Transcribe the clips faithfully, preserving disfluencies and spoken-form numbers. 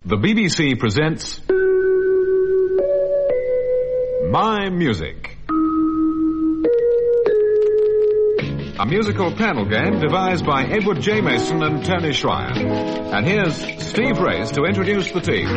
The B B C presents My Music, a musical panel game devised by Edward J. Mason and Tony Schreier. And here's Steve Race to introduce the team.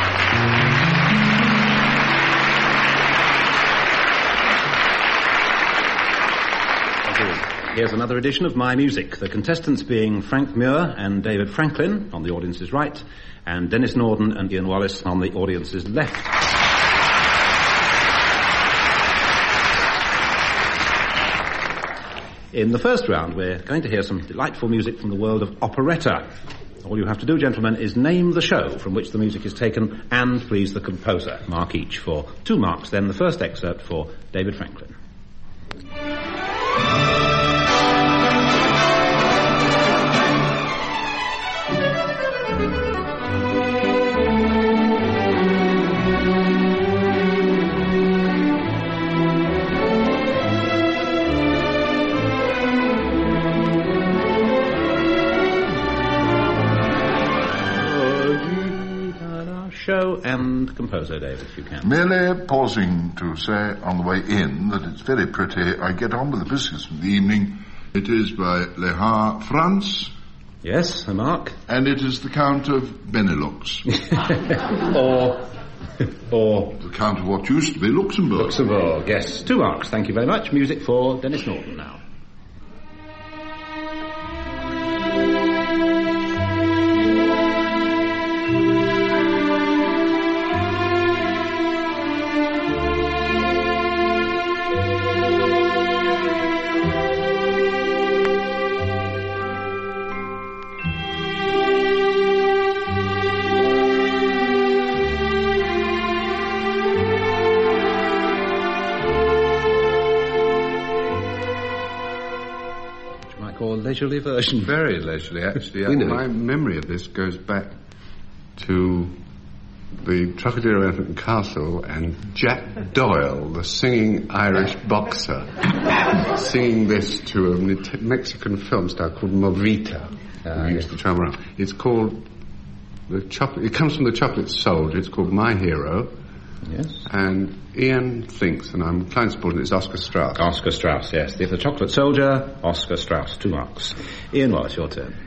Here's another edition of My Music, the contestants being Frank Muir and David Franklin on the audience's right, and Dennis Norden and Ian Wallace on the audience's left. In the first round, we're going to hear some delightful music from the world of operetta. All you have to do, gentlemen, is name the show from which the music is taken and please the composer. Mark each for two marks. Then the first excerpt for David Franklin. Show and composer, David, if you can. Merely pausing to say on the way in that it's very pretty. I get on with the business of the evening. It is by Lehar France. Yes, a mark. And it is the Count of Benelux. or... or... The Count of what used to be Luxembourg. Luxembourg, yes. Two marks, thank you very much. Music for Dennis Norden now. Leisurely version. Very leisurely, actually. I, my memory of this goes back to the Trocadero Elephant Castle and Jack Doyle, the singing Irish boxer, singing this to a Mexican film star called Movita, uh, who used to travel around. It's called the chocolate. It comes from the Chocolate Soldier. It's called My Hero. Yes. And Ian thinks, and I'm inclined to support it, it's Oscar Strauss. Oscar Strauss, yes. The Chocolate Soldier, Oscar Strauss, two marks. Ian Wallace, your turn.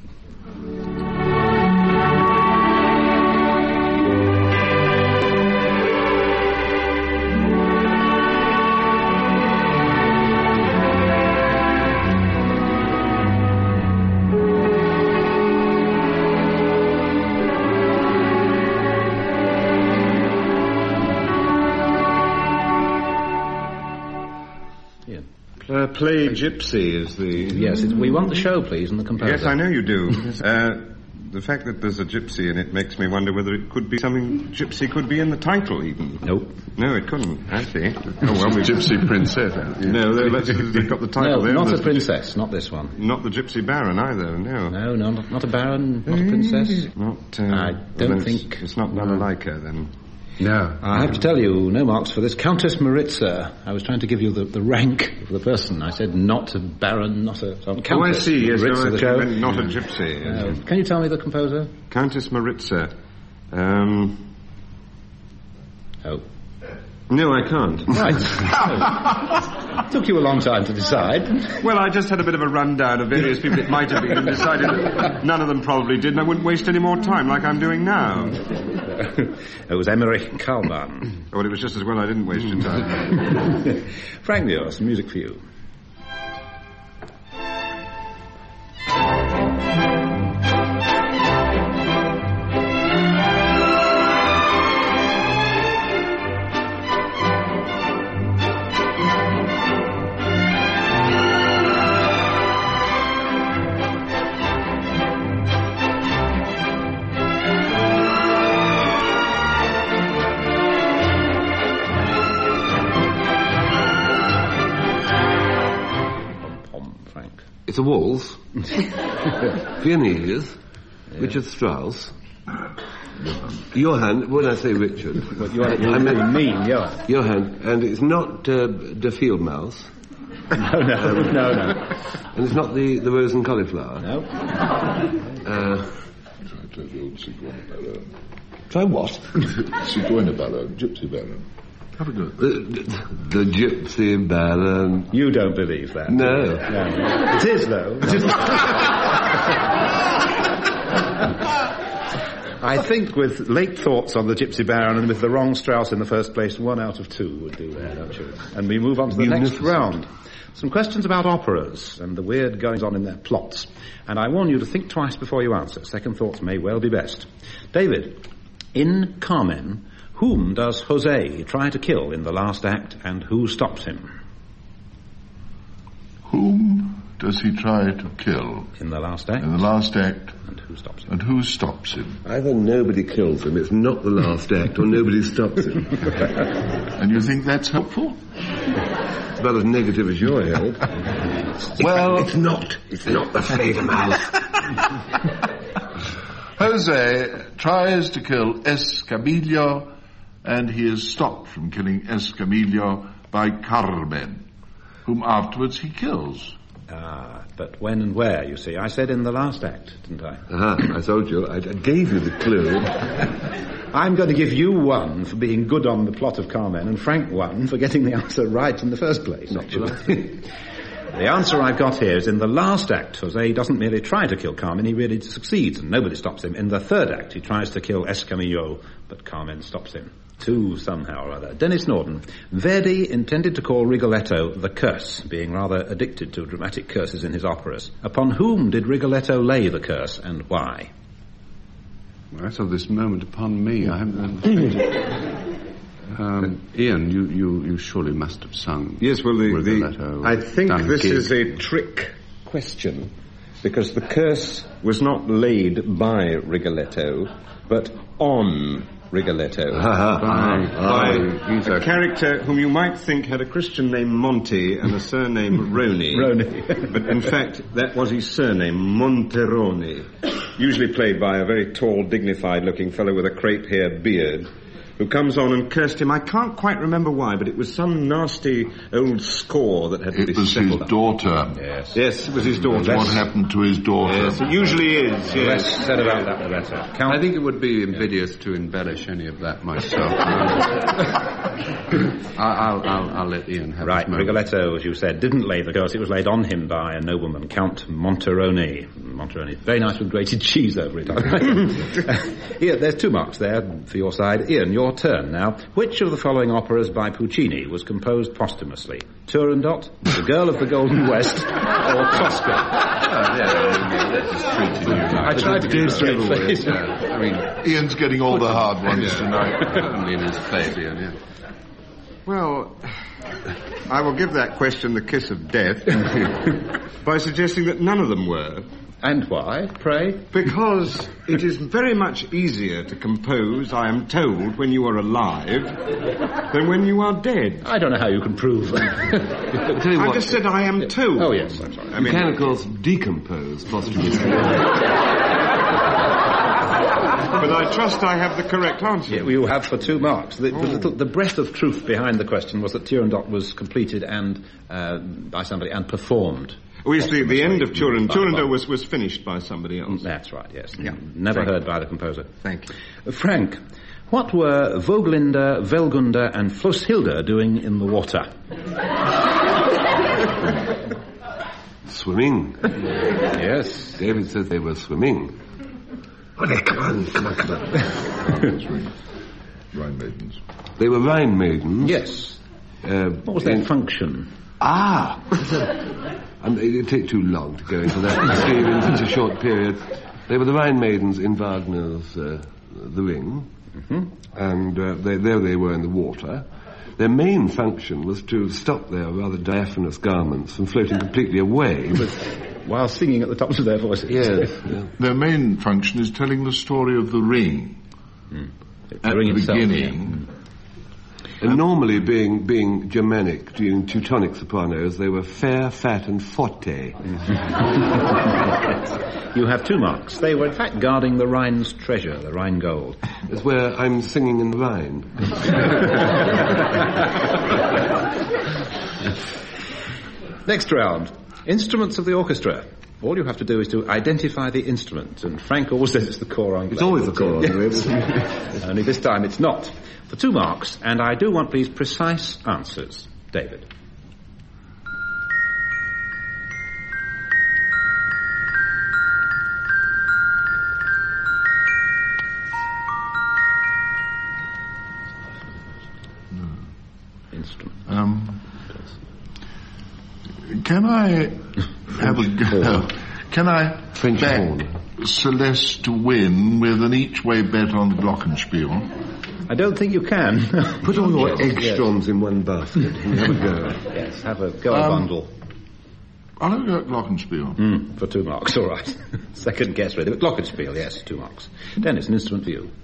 Uh, play Gypsy is the... Yes, it's, we want the show, please, and the composer. Yes, I know you do. uh, the fact that there's a gypsy in it makes me wonder whether it could be something... Gypsy could be in the title, even. Nope. No, it couldn't, I see. Oh, well, we... Gypsy Princess. No, let's, they've got the title no, there. not a princess, not this one. Not the Gypsy Baron, either, no. No, no, not, not a baron, not a princess. Not... Uh, I don't well, think... It's, it's not Balalaika, then. No. I have to tell you, no marks for this. Countess Maritza. I was trying to give you the, the rank of the person. I said not a baron, not a... Um, oh, I see, yes, Maritza, no, show. Meant not a gypsy. Uh, can you tell me the composer? Countess Maritza. Um... Oh. No, I can't. Right. Oh. Took you a long time to decide. Well, I just had a bit of a rundown of various people it might have been and decided that none of them probably did, and I wouldn't waste any more time like I'm doing now. It was Emmerich Kalman. Oh, well, it was just as well I didn't waste your time. Frank Muir, some music for you. It's a waltz. Viennese, yeah. Richard Strauss. Johann, when I say Richard... But Johann, I mean, mean, Johann. Johann, and it's not uh, the field mouse. No, no, um, no, no. And it's not the, the rose and cauliflower. No. Uh, the old Zigeuner Baron. Try what? Zigeuner Baron, Gypsy Baron. Have a go. The, the, the Gypsy Baron. You don't believe that? No. no. It is, though. It is. I think with late thoughts on the Gypsy Baron and with the wrong Strauss in the first place, one out of two would do there, don't you? And we move on to the next round. Some questions about operas and the weird goings-on in their plots. And I warn you to think twice before you answer. Second thoughts may well be best. David, in Carmen, whom does Jose try to kill in the last act, and who stops him? Whom does he try to kill? In the last act? In the last act. And who stops him? And who stops him? Either nobody kills him, it's not the last act, or nobody stops him. And you think that's helpful? It's about as negative as your help. Well, it's not. It's not the Fledermaus. Jose tries to kill Escamillo, and he is stopped from killing Escamillo by Carmen, whom afterwards he kills. Ah, but when and where, you see? I said in the last act, didn't I? Uh-huh, I told you. I, I gave you the clue. I'm going to give you one for being good on the plot of Carmen, and Frank one for getting the answer right in the first place, actually. The answer I've got here is in the last act, Jose doesn't merely try to kill Carmen, he really succeeds, and nobody stops him. In the third act, he tries to kill Escamillo, but Carmen stops him. Two, somehow or other. Dennis Norden. Verdi intended to call Rigoletto the curse, being rather addicted to dramatic curses in his operas. Upon whom did Rigoletto lay the curse, and why? Well, I saw this moment upon me. I haven't um, Ian, you, you, you surely must have sung. Yes, well, the, Rigoletto, the, I think this gig. is a trick question, because the curse was not laid by Rigoletto, but on Rigoletto. by, by he's a a character whom you might think had a Christian name Monty and a surname Roney. Roney. But in fact, that was his surname, Monterone, usually played by a very tall, dignified-looking fellow with a crepe-haired beard, who comes on and cursed him. I can't quite remember why, but it was some nasty old score that had to It be was his settled. daughter. Yes. Yes, it was his daughter. What happened to his daughter? Yes, it usually is, yes. Less said about that, the better. Count. I think it would be invidious to embellish any of that myself. I'll, I'll, I'll let Ian have Right, his moment. Rigoletto, as you said, didn't lay the curse. It was laid on him by a nobleman, Count Monterone. Monterone, very nice with grated cheese over it. Ian, there's two marks there for your side. Ian, your turn now. Which of the following operas by Puccini was composed posthumously? Turandot, The Girl of the Golden West, or Tosca? Oh, yeah, I mean, that's just treating you like... I tried to do straight face. Yeah, I mean, Ian's getting all the hard ones yeah, tonight. only in his face, Ian, yeah. Well, I will give that question the kiss of death by suggesting that none of them were. And why, pray? Because it is very much easier to compose, I am told, when you are alive than when you are dead. I don't know how you can prove that. Tell you I what, just said I am told. Oh, yes, I'm sorry. I you mean, can, of course, decompose posthumously. but I trust I have the correct answer. Yeah, you have for two marks. The, Oh. the, little, the breath of truth behind the question was that Turandot was completed and uh, by somebody and performed. Oh, yes, the, the end of Turin. By- Turandot by- was, was finished by somebody else. That's right, yes. Yeah. Never Frank. heard by the composer. Thank you. Uh, Frank, what were Vogelinde, Velgunda and Floshilda doing in the water? Swimming. Yes. David says they were swimming. Oh, they, come on, come on, come on. Rhine maidens. They were Rhine maidens. Yes. Uh, What was their in- function? Ah! And it'd take too long to go into that, Steve, in such a short period. They were the Rhine maidens in Wagner's uh, The Ring. Mm-hmm. And uh, they, there they were in the water. Their main function was to stop their rather diaphanous garments from floating completely away. But While singing at the tops of their voices. yes, yeah. Their main function is telling the story of the ring. Mm. At ring the itself, beginning, And normally, being being Germanic, being Teutonic sopranos, they were fair, fat, and forte. You have two marks. They were in fact guarding the Rhine's treasure, the Rhine gold. It's where I'm singing in the Rhine. Next round. Instruments of the orchestra. All you have to do is to identify the instrument, and Frank always says it's the cor anglais. It's always the cor anglais. Only this time it's not. For two marks, and I do want, please, precise answers. David. Instrument. Um, can I have a go? Can I French back horn. Celeste to win with an each-way bet on Glockenspiel? I don't think you can. Put all your Yes, eggstroms yes. in one basket and have a go. Yes, have a go a Um, bundle. I'll have a go at Glockenspiel. Mm, for two marks, all right. Second guess ready. But Glockenspiel, yes, two marks. Dennis, an instrument for you.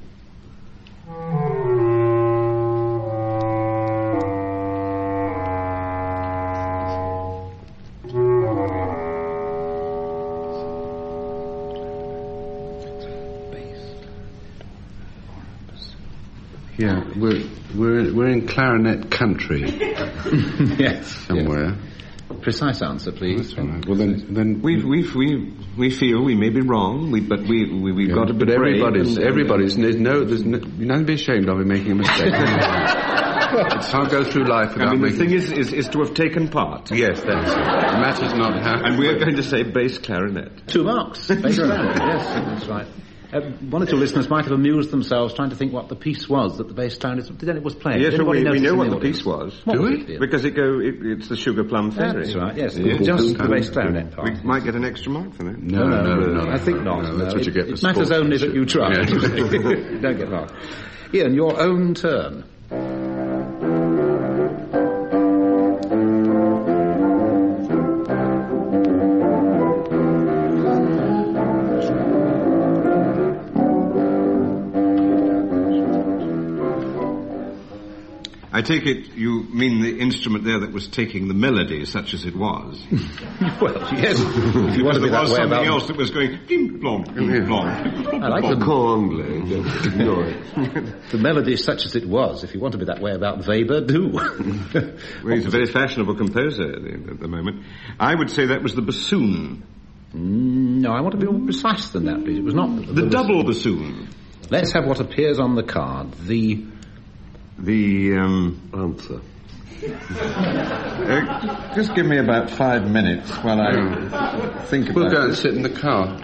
Yeah, we're we're we're in clarinet country Yes. somewhere. Precise answer, please. That's right. Well, then then We we we we feel we may be wrong, we, but we we we've yeah, got to be but brave everybody's and- everybody's there's no there's no, you're not to be ashamed of in making a mistake. You can't go through life without I mean, the making. thing is, is is to have taken part. Yes, that's it. It matters not how. And we're going to say bass clarinet. Two marks. Bass clarinet, yes, that's right. Uh, one or two listeners might have amused themselves trying to think what the piece was that the bass clarinet then it was playing. Yes, Did well, anybody we, we notice know in what the audience? piece was. What Do was we? it, dear? Because it go, it, it's the Sugar Plum Fairy. That's right, yes. Yeah. Just the Yeah. bass clarinet part. We might get an extra mark for that. No, no, no, no, no, I think not. No, that's no. what you it, get. It for matters only that you try. Yeah. Don't get marked. Ian, your own turn. I take it you mean the instrument there that was taking the melody, such as it was. Well, yes. If you want to be there that was way something about... else that was going ding plong, ding plong. I like The the, cor anglais. Don't ignore it. the melody such as it was. If you want to be that way about Weber, do. Well, he's a very fashionable composer at the, at the moment. I would say that was the bassoon. Mm, no, I want to be more precise than that, please. It was not... The double bassoon. Let's have what appears on the card. The... The, um... Answer. Uh, just give me about five minutes while I think about We'll go and this. sit in the car.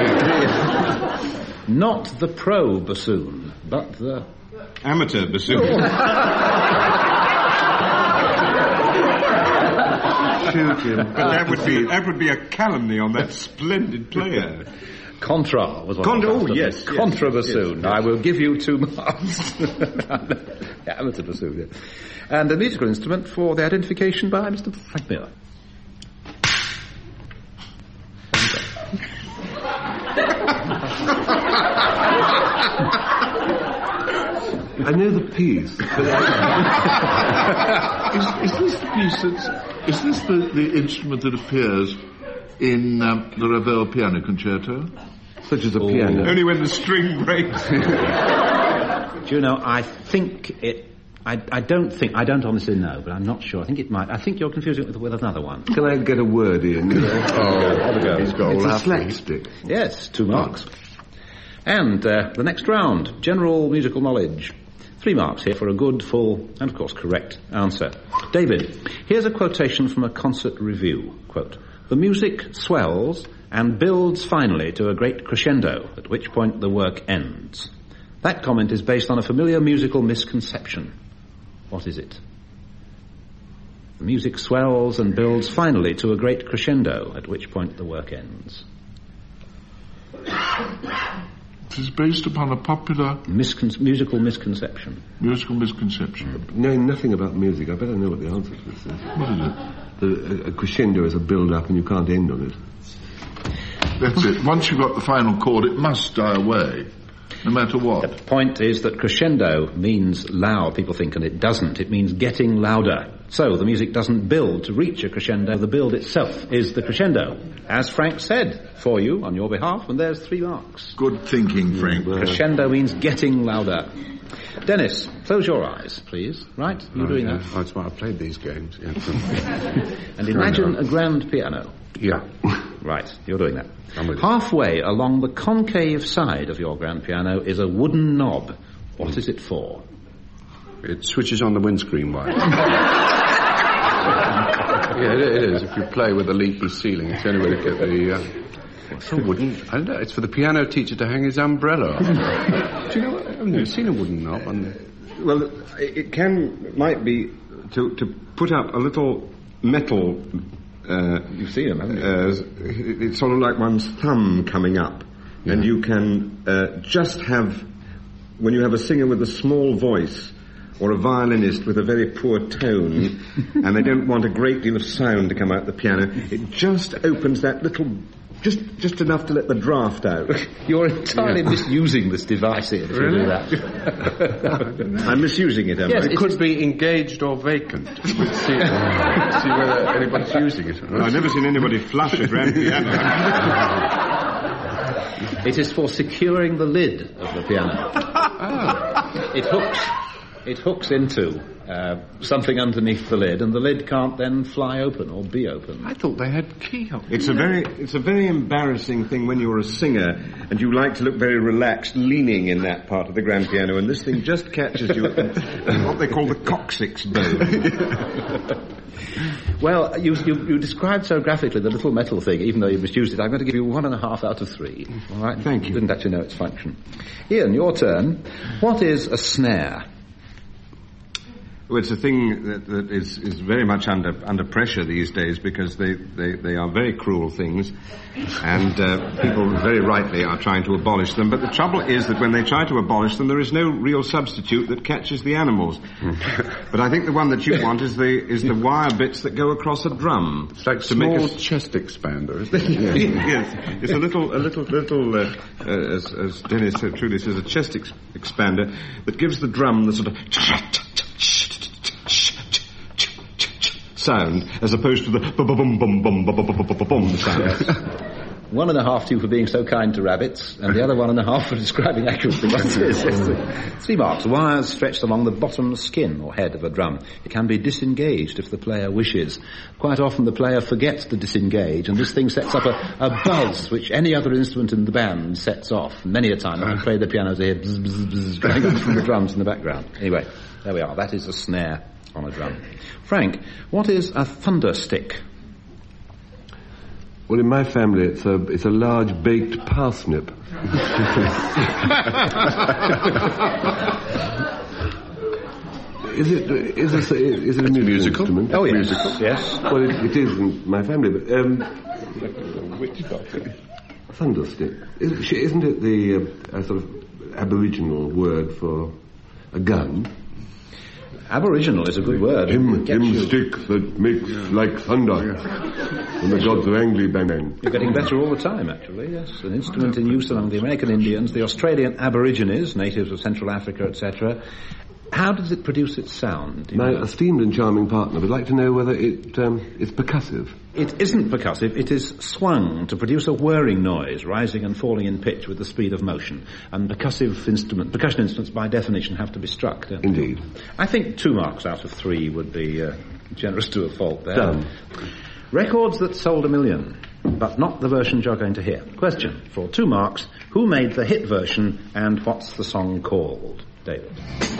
Not the pro bassoon, but the... Amateur bassoon. Shoot him. But that would be that would be a calumny on that splendid player. Contra was what Contra, I was oh, after. yes, yes, Contra yes, bassoon. yes. I will give you two marks. Yeah, amateur bassoon, yeah. And a musical instrument for the identification by Mister Frank Miller. I know the piece. But Is, is this the piece that's... Is this the, the instrument that appears in um, the Ravel Piano Concerto? such as a piano. Only when the string breaks. Do you know, I think it... I, I don't think... I don't honestly know, but I'm not sure. I think it might... I think you're confusing it with, with another one. Can I get a word in? You know? Oh, Have a go. he's got It's all a that. slapstick. Yes, two marks. And uh, the next round, general musical knowledge. Three marks here for a good, full, and of course correct answer. David, here's a quotation from a concert review. Quote, "The music swells and builds finally to a great crescendo, at which point the work ends." That comment is based on a familiar musical misconception. What is it? The music swells and builds finally to a great crescendo, at which point the work ends. It is based upon a popular Miscon- musical misconception. musical misconception. Knowing nothing about music, I better know what the answer to this is. What is it? The, a, a crescendo is a build-up and you can't end on it. That's it. Once you've got the final chord, it must die away, no matter what. The point is that crescendo means loud, people think, and it doesn't. It means getting louder. So the music doesn't build to reach a crescendo. The build itself is the crescendo. As Frank said for you, on your behalf, and there's three marks. Good thinking, Frank. Crescendo means getting louder. Dennis, close your eyes, please. Right? You're Oh, doing yeah. that. Oh, that's why I played these games. Yeah. And imagine a grand piano. yeah. Right, you're doing that. Halfway along the concave side of your grand piano is a wooden knob. What is it for? It switches on the windscreen wire. Yeah, it, it is. If you play with a leaky ceiling, it's the only way to get the... Uh, what's a wooden... I don't know. It's for the piano teacher to hang his umbrella on. Do you know what? I've never seen a wooden knob on... Well, it can... might be to, to put up a little metal... Uh, You've seen them, haven't you? Uh, it's sort of like one's thumb coming up. Yeah. And you can uh, just have... When you have a singer with a small voice... or a violinist with a very poor tone, and they don't want a great deal of sound to come out the piano, it just opens that little, just just enough to let the draft out. You're entirely yeah. misusing this device here, if really? you do that. I'm misusing it, am yes, I? It could be engaged or vacant. We'll see, see whether anybody's using it. I've never seen anybody flush a grand piano. It is for securing the lid of the piano. Oh. It hooks... It hooks into uh, something underneath the lid, and the lid can't then fly open or be open. I thought they had keyholes. It's a very, it's a very embarrassing thing when you're a singer and you like to look very relaxed, leaning in that part of the grand piano, and this thing just catches you at the, what they call the coccyx bone. Well, you, you, you described so graphically the little metal thing, even though you misused it. I'm going to give you one and a half out of three. All right? Thank you. Didn't actually know its function. Ian, your turn. What is a snare? Well, it's a thing that, that is, is very much under under pressure these days because they, they, they are very cruel things, and uh, people very rightly are trying to abolish them. But the trouble is that when they try to abolish them, there is no real substitute that catches the animals. But I think the one that you want is the is the wire bits that go across a drum. It's like to small make a chest expander, isn't it? Yes, it's a little a little little uh, uh, as, as Dennis so truly says, a chest ex- expander that gives the drum the sort of sound, as opposed to the bum-bum-bum-bum-bum-bum-bum sound. One and a half to you for being so kind to rabbits, and the other one and a half for describing accurately what it is. Three marks. Wires stretched along the bottom skin or head of a drum. It can be disengaged if the player wishes. Quite often the player forgets to disengage, and this thing sets up a, a buzz which any other instrument in the band sets off. Many a time when I play the piano, I hear bzz, bzz, bzz going on from the drums in the background. Anyway, there we are. That is a snare on a drum. Frank, what is a thunder stick? Well, in my family, it's a it's a large baked parsnip. Is it is it is it a musical instrument? Oh, yes. Musical? Yes. Well, it, it is in my family, but um, thunder stick. Is, isn't it the uh, a sort of Aboriginal word for a gun? Aboriginal is a good word. Him, him stick that makes yeah. like thunder. When the gods are angry, bang bang. You're getting better all the time, actually, yes. An instrument in use among the American Indians, the Australian Aborigines, natives of Central Africa, et cetera. How does it produce its sound? My know? esteemed and charming partner would like to know whether it um, is percussive. It isn't percussive. It is swung to produce a whirring noise, rising and falling in pitch with the speed of motion. And percussive instrument, percussion instruments, by definition, have to be struck. Don't Indeed. They? I think two marks out of three would be uh, generous to a fault there. Done. Records that sold a million, but not the versions you're going to hear. Question for two marks: who made the hit version, and what's the song called? David.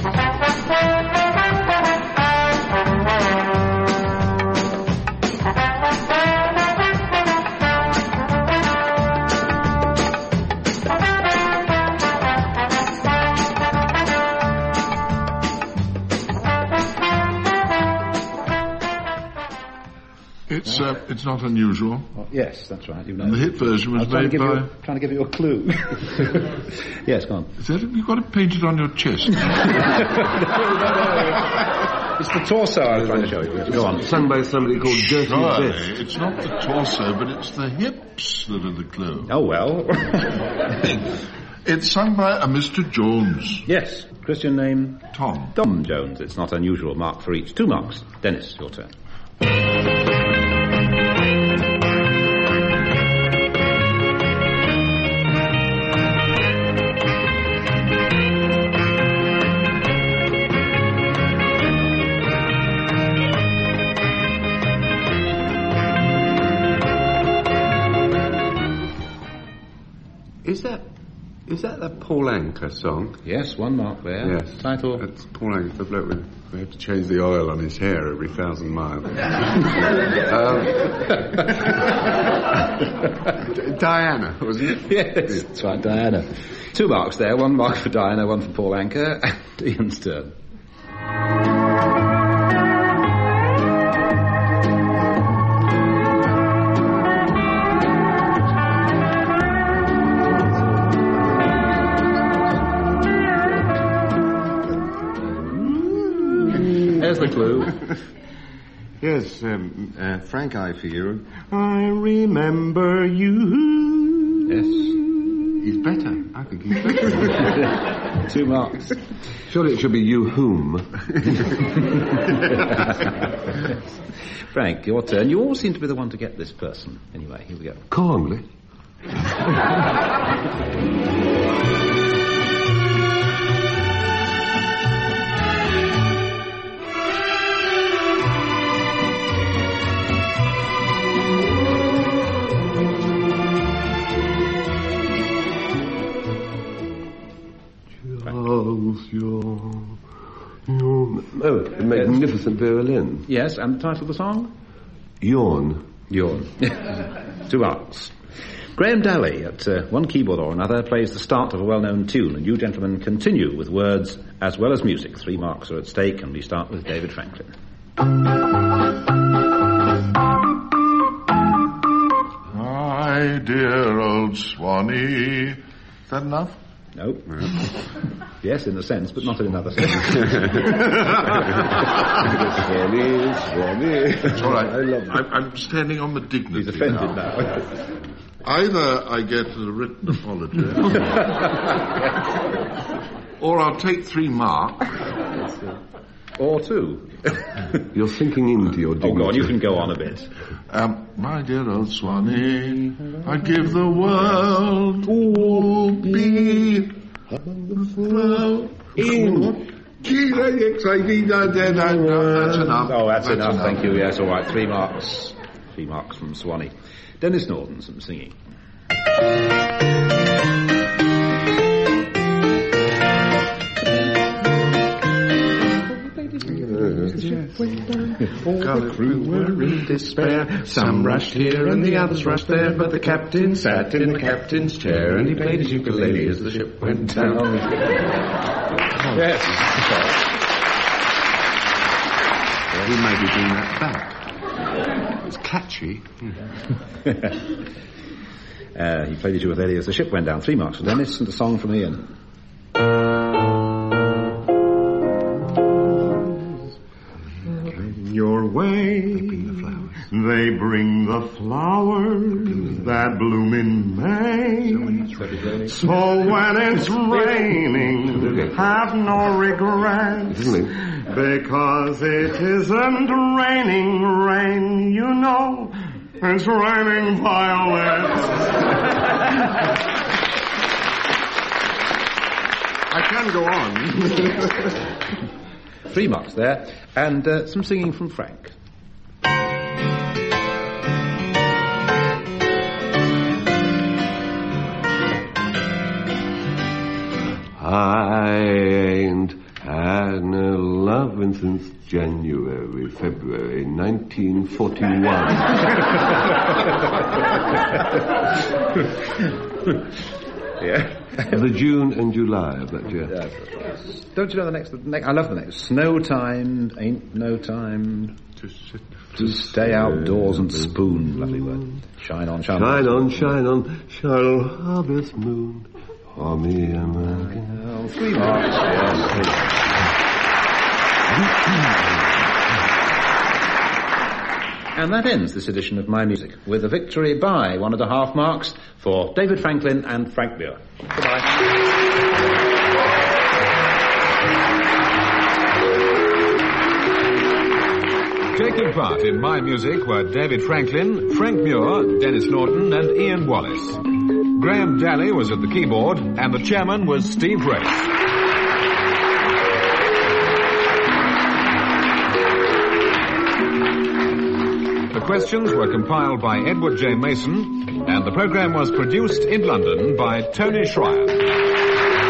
It's uh, it's not unusual. Oh, yes, that's right. You've and the hit version was, was made by... You, trying to give you a clue. Yes, go on. Is that, you've got it painted on your chest. no, no, no. It's the torso I was trying to show you. Go on. Sung by somebody called Dirty Surely, Vest. it's not the torso, but it's the hips that are the clue. Oh, well. It's sung by a Mister Jones. Yes. Christian name? Tom. Tom Jones. It's not unusual. Mark for each. Two marks. Dennis, your turn. Paul Anka song. Yes, one mark there. Yes. Title? It's Paul Anka, the bloke with... We have to change the oil on his hair every thousand miles. um, Diana, wasn't it? Yes, that's right, Diana. Two marks there, one mark for Diana, one for Paul Anka, and Ian's turn. There's the clue. Yes, um, uh, Frank Ifield. I remember you. Yes. He's better. I think he's better. Two marks. Surely it should be you whom. Frank, your turn. You all seem to be the one to get this person. Anyway, here we go. Cornley. Your, your, oh, a magnificent violin. Yes, and the title of the song? Yawn. Yawn. Two marks. Graham Daly, at uh, one keyboard or another, plays the start of a well-known tune, and you gentlemen continue with words as well as music. Three marks are at stake, and we start with David Franklin. My dear old Swanee. Is that enough? No. Yes, in a sense, but not in another sense. Swanee, Swanee. It's all right. I love it. I'm, I'm standing on the dignity. He's offended now. now. Either I get a written apology, or I'll take three marks. Or two. You're sinking into your dignity. Oh, go on, you can go on a bit. Um, my dear old Swanee, I give the world to be the in. That's enough. Oh, that's, that's enough. enough. Thank you. Yes, all right. Three marks. Three marks from Swanee. Dennis Norton, some singing. All the crew were in despair. Some rushed here and the others rushed there, but the captain sat in the captain's chair and he played his ukulele as the ship went down. Yes. He may be doing that back. It's catchy. uh, he played his ukulele as the ship went down. Three marks for Dennis, and a song from Ian. Your way, they bring the flowers that bloom in May. So when it's raining, have no regrets, because it isn't raining rain, you know, it's raining violets. I can go on. Three marks there, and uh, some singing from Frank. I ain't had no loving since January, February nineteen forty-one. Yeah. The June and July of that year. Yeah. Don't you know the next, the next? I love the next. Snow time, ain't no time To, sit, to stay outdoors and spoon. Lovely word. Shine on, shine, Shine on, shine on, shine on, harvest moon. For me and my Oh, three marks. Yes. And that ends this edition of My Music, with a victory by one and a half marks for David Franklin and Frank Muir. Goodbye. Taking part in My Music were David Franklin, Frank Muir, Dennis Norton, and Ian Wallace. Graham Daly was at the keyboard, and the chairman was Steve Race. The questions were compiled by Edward J. Mason, and the program was produced in London by Tony Schreier.